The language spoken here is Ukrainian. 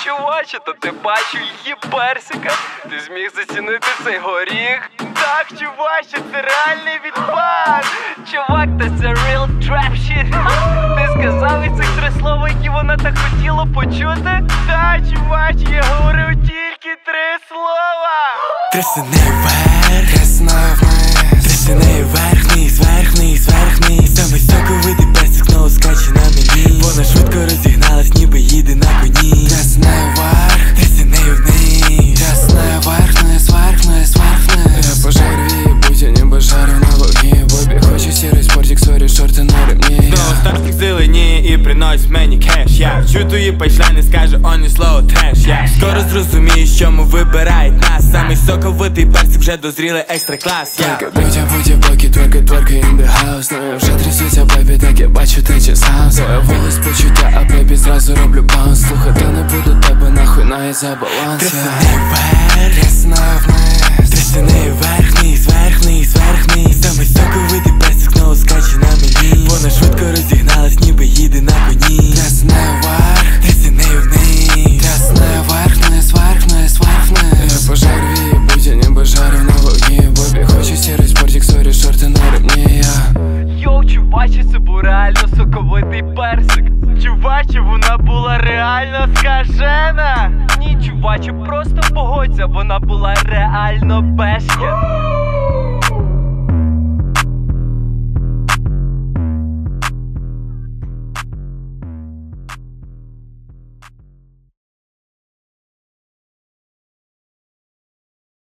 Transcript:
чуваче, то ти бачив її персика? Ти зміг зацінити цей горіх? Так, чуваче, це реальний відпад. Чувак, та це real trap shit. Ти сказав і цих 3 слова, які вона так хотіла почути? Так, чуваче, я говорив тільки 3 слова. Трясини вверх, трясина вниз. Трясини вверх, вниз, вверх, вниз, вверх, вниз. Самий соковитий персик знову скаче на мені. Вона швидко розігналась, ніби їде на коні. Трясини вверх, трясини вниз. Трясини вверх, вниз, вверх, вниз, вверх, вниз. Я пожарю, будь я ніби жарю на вогні. Бобі хоче сірий спортик, сорі, шорти на ремні. Знову старшник зелені і приносить мені кеш. Я чую твої пайшлайни, скаже он і слово треш. Я скоро зрозумієш, чому вибирають нас. Самий соковитий персик, вже дозрілий екстра клас. Людям будь-боки, тверка in the house. Ну я вже трясуся, бебі, так я бачу, ти сам. Появилось почуття, а бебі зразу роблю баунс. Слухати не буду тебе, нахуй навіть за баланс. Трясини вверх, трясина вниз. Трясини вверх, вниз, вверх, вниз, вверх, вниз. Самий соковитий персик знову скаче на мені. Вона швидко розігналась, ніби їде на коні. Трясини вверх, трясини вниз. Трясини вверх, вниз, вверх, вниз, вверх, вниз. Я пожарю її, будь я ніби жарю на вогні. Бобі хоче сірий спортик, сорі, шорти на ремні. Йоу, чуваче, це був реально соковитий персик. Чуваче, вона була реально скажена. Ні, чуваче, просто погодься, вона була реально бешкет.